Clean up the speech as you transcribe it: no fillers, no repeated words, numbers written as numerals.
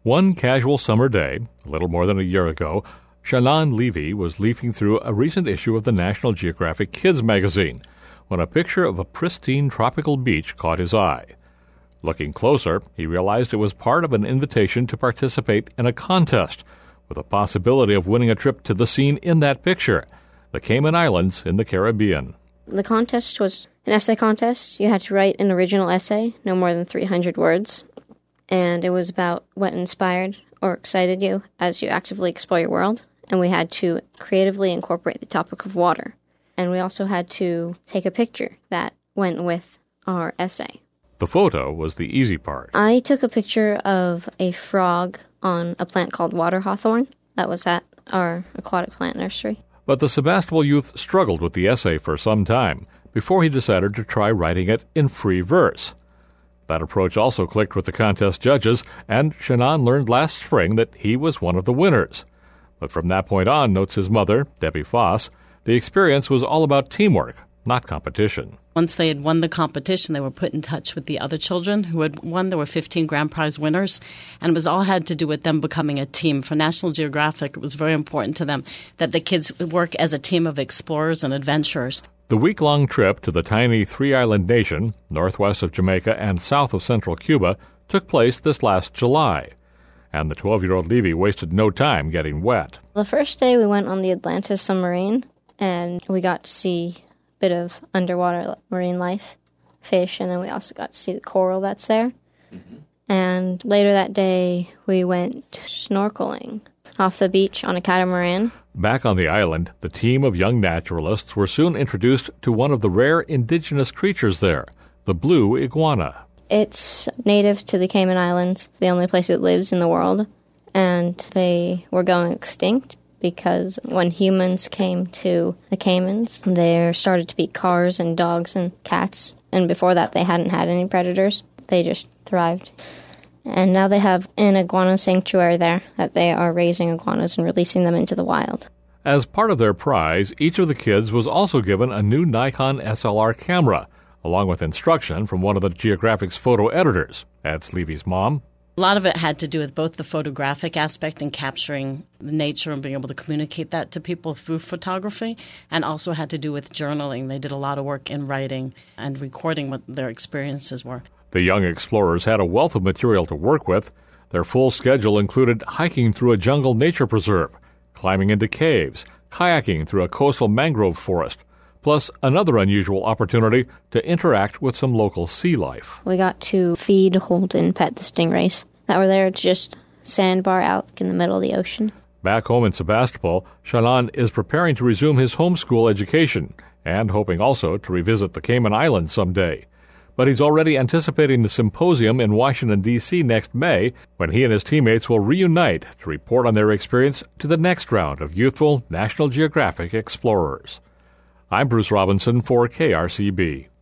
One casual summer day, a little more than a year ago, Shannon Levy was leafing through a recent issue of the National Geographic Kids magazine when a picture of a pristine tropical beach caught his eye. Looking closer, he realized it was part of an invitation to participate in a contest with a possibility of winning a trip to the scene in that picture, the Cayman Islands in the Caribbean. The contest was an essay contest. You had to write an original essay, no more than 300 words, and it was about what inspired or excited you as you actively explore your world, and we had to creatively incorporate the topic of water. And we also had to take a picture that went with our essay. The photo was the easy part. I took a picture of a frog on a plant called water hawthorn that was at our aquatic plant nursery. But the Sebastopol youth struggled with the essay for some time before he decided to try writing it in free verse. That approach also clicked with the contest judges, and Shannon learned last spring that he was one of the winners. But from that point on, notes his mother, Debbie Foss, the experience was all about teamwork, not competition. Once they had won the competition, they were put in touch with the other children who had won. There were 15 grand prize winners, and it was all had to do with them becoming a team. For National Geographic, it was very important to them that the kids would work as a team of explorers and adventurers. The week-long trip to the tiny three-island nation, northwest of Jamaica and south of central Cuba, took place this last July. And the 12-year-old Levy wasted no time getting wet. The first day we went on the Atlantis submarine, and we got to see a bit of underwater marine life, fish, and then we also got to see the coral that's there. Mm-hmm. And later that day, we went snorkeling off the beach on a catamaran. Back on the island, the team of young naturalists were soon introduced to one of the rare indigenous creatures there, the blue iguana. It's native to the Cayman Islands, the only place it lives in the world, and they were going extinct because when humans came to the Caymans, there started to be cars and dogs and cats, and before that they hadn't had any predators. They just thrived. And now they have an iguana sanctuary there that they are raising iguanas and releasing them into the wild. As part of their prize, each of the kids was also given a new Nikon SLR camera, along with instruction from one of the Geographic's photo editors, adds Levy's mom. A lot of it had to do with both the photographic aspect and capturing the nature and being able to communicate that to people through photography, and also had to do with journaling. They did a lot of work in writing and recording what their experiences were. The young explorers had a wealth of material to work with. Their full schedule included hiking through a jungle nature preserve, climbing into caves, kayaking through a coastal mangrove forest, plus another unusual opportunity to interact with some local sea life. We got to feed, hold, and pet the stingrays that were there. It's just sandbar out in the middle of the ocean. Back home in Sebastopol, Shannon is preparing to resume his homeschool education and hoping also to revisit the Cayman Islands someday. But he's already anticipating the symposium in Washington, D.C. next May, when he and his teammates will reunite to report on their experience to the next round of youthful National Geographic explorers. I'm Bruce Robinson for KRCB.